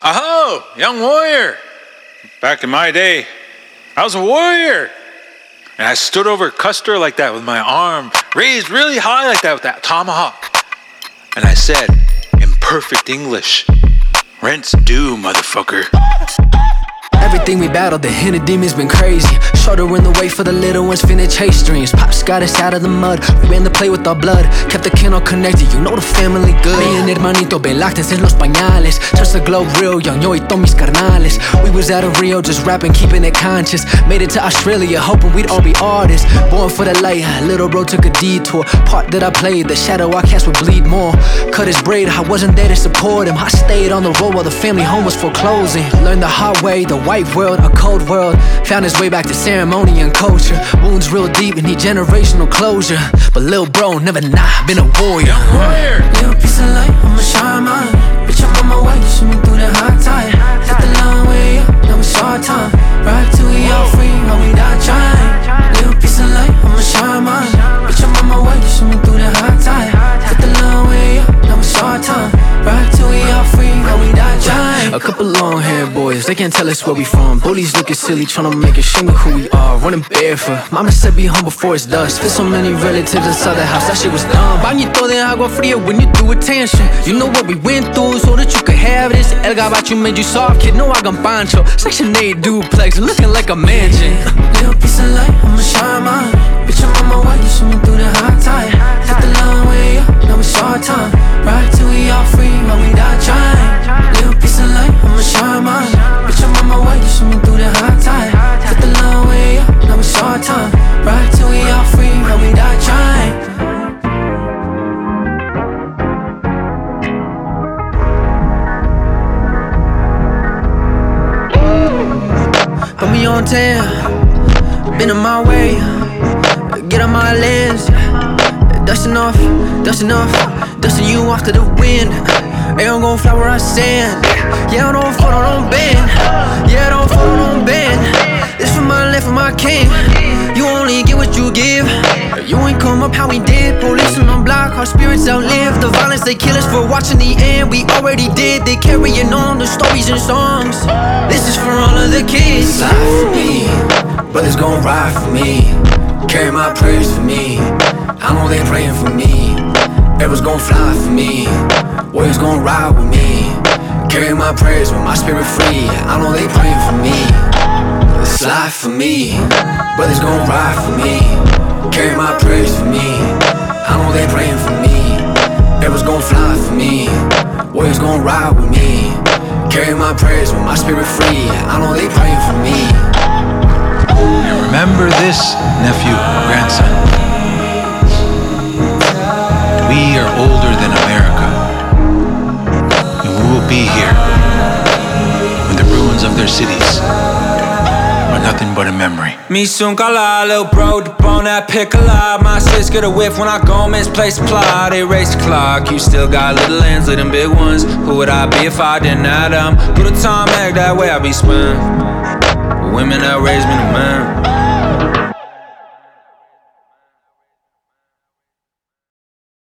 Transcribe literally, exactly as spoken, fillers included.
Aho, young warrior. Back in my day, I was a warrior. And I stood over Custer like that with my arm raised really high like that with that tomahawk. And I said, in perfect English, rent's due, motherfucker. Everything we battled, the hidden demons been crazy. Shouldering the way for the little ones, finna chase dreams. Pops got us out of the mud, we ran the play with our blood. Kept the kin all connected, you know the family good. Me and hermanito belactes en los pañales. Touched the globe real young, yo y todos mis carnales. We was out of Rio, just rapping, keeping it conscious. Made it to Australia, hoping we'd all be artists. Born for the light, little bro took a detour. Part that I played, the shadow I cast would bleed more. Cut his braid, I wasn't there to support him. I stayed on the road while the family home was foreclosing. Learned the hard way, the white world, a cold world. Found his way back to ceremony and culture. Wounds real deep and need generational closure. But lil' bro, never not been a warrior. Young warrior. Little piece of light, I'ma shine mine. Bitch, I'm on my way, you see me through the hard time. Took the long way up, now it's our time. Right till we all free, while we die trying. Little piece of light, I'ma shine mine. Bitch, I'm on my way, you see me through the hard time. Took the long way up, now it's our time. Right till we all free, while we die trying. A couple long haired boys, they can't tell us where we from. Bullies looking silly, tryna make a shame of who we are. Running barefoot, mama said be home before it's dust. Fit so many relatives inside the house, that shit was dumb. Bañito de agua fría when you do attention. You know what we went through so that you could have this. El gabacho made you soft, kid, no hagan pancho. Section eight duplex, looking like a mansion. Little piece of light, I'ma shine mine. Bitch, I'm on my way, you see me through the hard time. Took the long way up, now it's our time. Right till we all free, while we die trying. Little piece of light, I'ma shine mine. Bitch, I'm on my way, you see me through the hard time. Took the long way up, now it's our time. Right till we all free, while we die trying. Put me on ten, been on my way. Get on my lens, dusting off, dusting off, dusting you off to the wind. Ain't gon' gon' fly where I stand. Yeah, I don't fall, I don't bend. Yeah, I don't fall, I don't bend. This for my life, for my king. You only get what you give. You ain't come up how we did. Police on the block, our spirits outlive the violence. They kill us for watching the end. We already did. They carrying on the stories and songs. This is for all of the kids. Slide for me, brothers gon' ride for me. Carry my prayers for me. I know they praying for me. Arrows gon' fly for me. Warriors gon' ride with me. Carry my prayers with my spirit free. I know they praying for me. Slide for me, brothers gon' ride for me. Carry my prayers for me. I know they praying for me. Arrows gon' fly for me. Warriors gon' ride with me. Carry my prayers with my spirit free. I know they praying for me. And remember this, nephew, grandson. We are older than America. And we will be here when the ruins of their cities are nothing but a memory. Me soon cala, little bro, dip on that pick a lot. My sis get a whiff when I go misplace supply. They race the clock, you still got little ends, little big ones. Who would I be if I didn't have them? Put a time egg that way I be spent. Women that raised me to man.